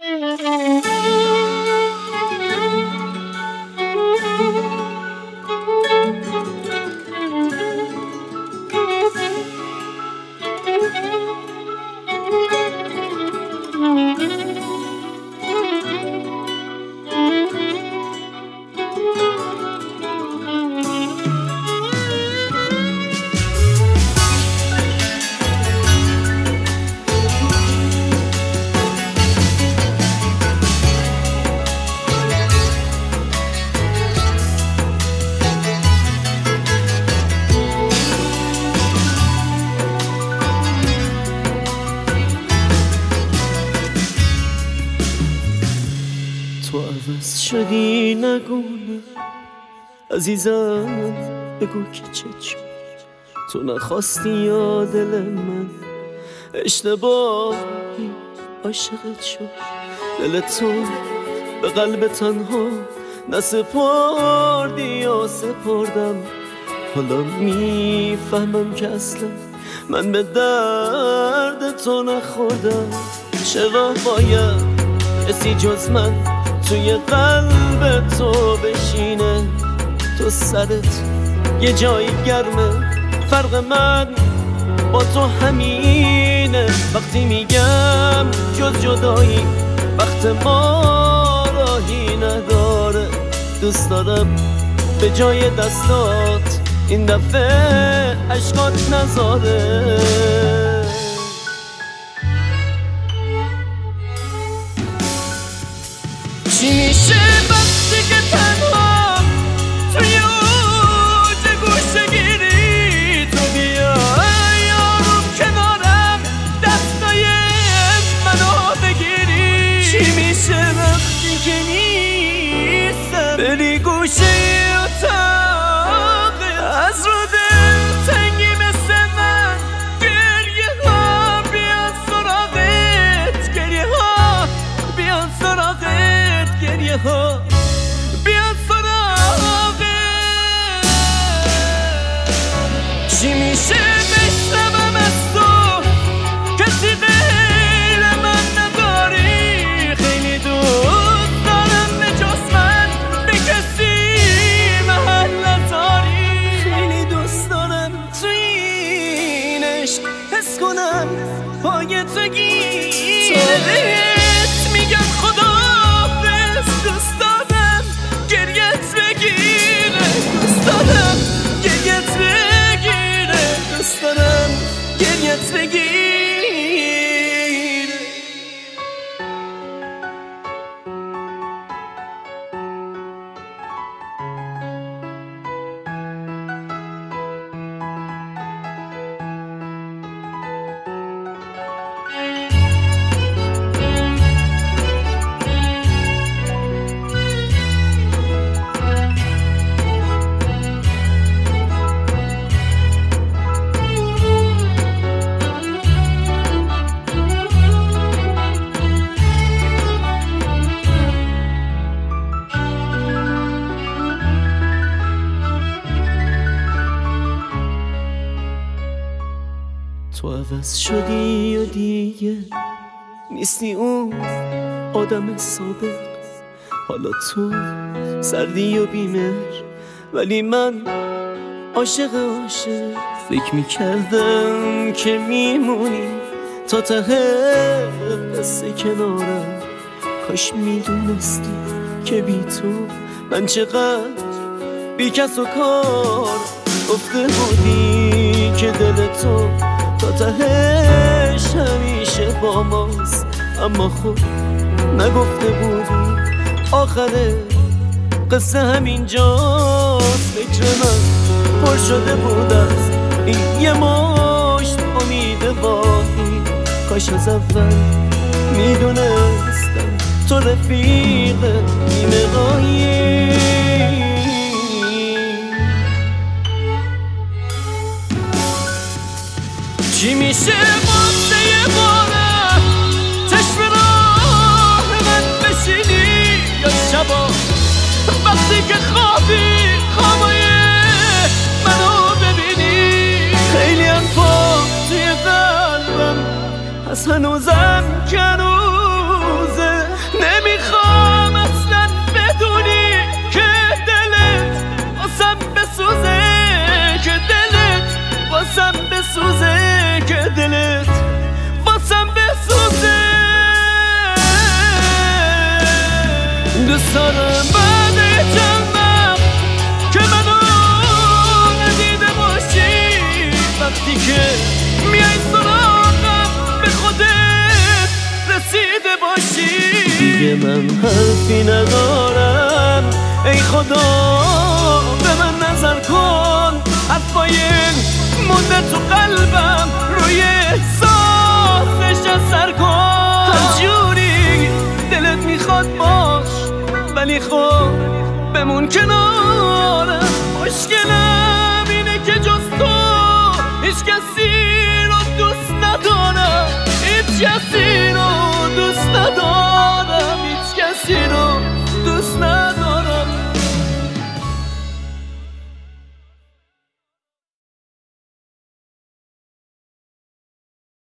تو عوض شدی نگونه عزیزم، بگو که چه تو نخواستی یا دل من اشتباهی عاشقت شد. دل تو به قلب تنها نسپردی یا سپردم. حالا میفهمم که اصلا من به درد تو نخوردم. چرا باید کسی جز من توی قلب تو بشینه؟ تو سرت یه جایی گرمه، فرق من با تو همینه. وقتی میگم جز جدایی وقت ما راهی نداره. دوست دارم به جای دستات این دفعه عشقات نذاره. چی میشه وقتی که تنها توی اوج گوشه گیری تو بیای آروم کنارم دستای منو بگیری؟ چی میشه وقتی که نیستم بری گوشه اتاق از رو دل تنگی مثل من؟ گریه ها بیان سراغت، گریه ها بیان سراغت، گریه ها بیان سراغت. چی میشه بشنوم از تو کسی غیر من نداری؟ خیلی دوست دارم به جز من به کسی محل نداری. خیلی دوست دارم توی این عشق حس کنم پای تو گیره. میگم خدا دوست دارم گریت بگیره، دوست دارم گریت بگیره، دوست دارم گریت بگیره. تو عوض شدی و دیگه نیستی اون آدم سابق. حالا تو سردی و بیمهر ولی من عاشق. فکر میکردم که میمونی تا ته قصه کنارم. کاش میدونستی که بی تو من چقدر بی کس و کار. گفته بودی که دل تو تا تهش همیشه با ماست، اما خب نگفته بودی آخر قصه همینجاست. فکر من پر شده بود از این یه مشت امید واهی. کاش از اول میدونستم تو رفیق نیمه راهی. چی میشه واسه یه باره چشم راه من بشینی یا شبا وقتی که خوابی خوابای منو ببینی؟ خیلی انفا توی قلبم هست هنوزم که هنوزه من حرفی ندارم. ای خدا به من نظر کن، حرفای مونده تو قلبم روی احساسش اثر کن. هر جوری دلت میخواد باش، ولی خب بمون کنارم. مشکلم اینه که جز تو هیچ کسی رو دوست ندارم، هیچ کسی